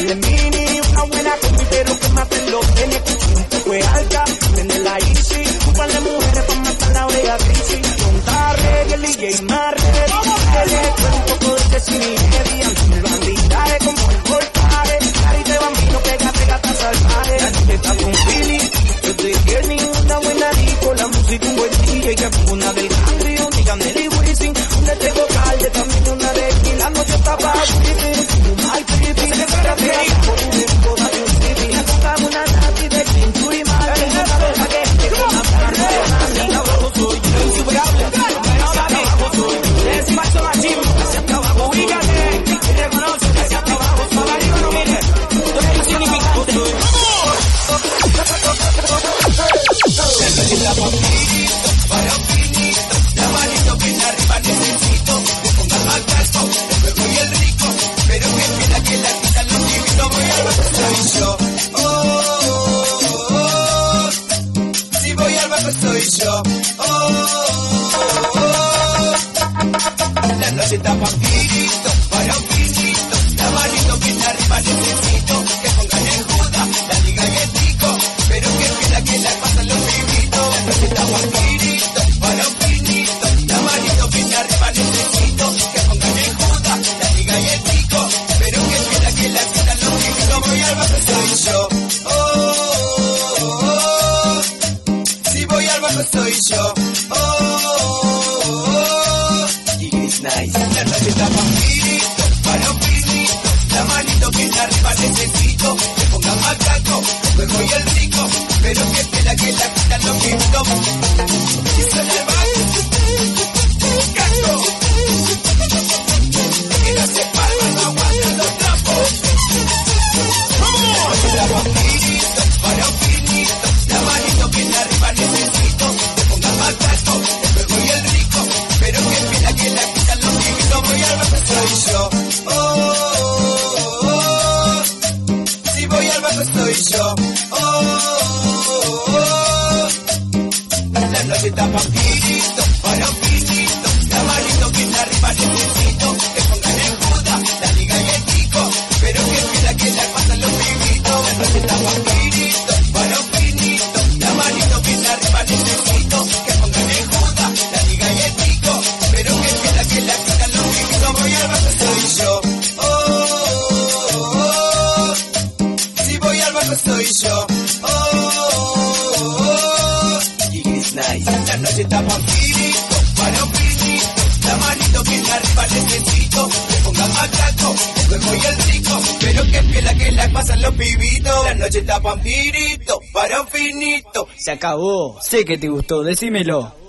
de mini, una buena combi, pero que maten los genes. Un poco es alta, prende la easy. Un par de mujeres pa' matar la oreja crisis. Contar reggae, el DJ más reggae. Que le echo un poco de cine y heavy. Ando los bandidaje como el voltaje. Carita de bambino, pégate gata salvaje. La noche está con feeling. Yo estoy getting una buena disco. La música un buen DJ. Que pongo una del country, un digan Nelly Wisin. Una de vocal, también una de aquí. La noche está para creepy. Mal creepy. Se le fuera creepy. Por un disco de un creepy. La toca una nati de Clinton y mal. Que no sabe la que te con la carne de mami. Abajo soy yo, insuperable. Abajo soy yo. Es macho machín. Hacia acá abajo, ubícate. Y reconoce que hacia acá abajo. Para arriba no mires. Todo lo significa soy. La papirito, para un finito. La manito que en arriba necesito. Que ponga más casco, el juego y el rico. Pero que queda que la quita los divinos. Voy al bajo soy yo. Si voy al bajo soy yo. La noche está papirito, para un finito. La manito que en arriba necesito. Que pongan en juda, la liga y el pico. Pero que queda que la pasan los divinos. La noche está papirito, para un finito. La manito que en arriba necesito. Que pongan en juda, la liga y el pico. Pero que queda que la pasan los divinos. Voy al bajo soy yo. Si voy al bajo soy yo. Nice. La noche está papirito, para un finito. La manito que en arriba necesito. Que ponga más caco, el juego y el rico. Pero que espera que la quita los quintos. Y se le va caco. Que no se palma, no aguantan los trapos. La noche está papirito, para un finito. La manito que en arriba necesito. Que ponga más caco, el juego y el rico. Pero que espera que la quita los quintos. Voy al bajo soy yo. Si voy al bajo soy yo. La noche está papirito, para un finito. La manito que en arriba necesito. Que pongan en juda, la liga y el pico. Pero que espera que la pasan los pibitos. La noche está papirito, para un finito. La manito que en arriba necesito. Que pongan en juda, la liga y el pico. Pero que espera que la quitan los pibitos. Voy al bajo soy yo. Si voy al bajo soy yo. Nice. La noche está papirito, para un finito. La manito que en arriba necesito. Que ponga más caco, el juego y el rico. Pero que espera que la pasan los pibitos. La noche está papirito, para un finito. Se acabó. Sé que te gustó, decímelo.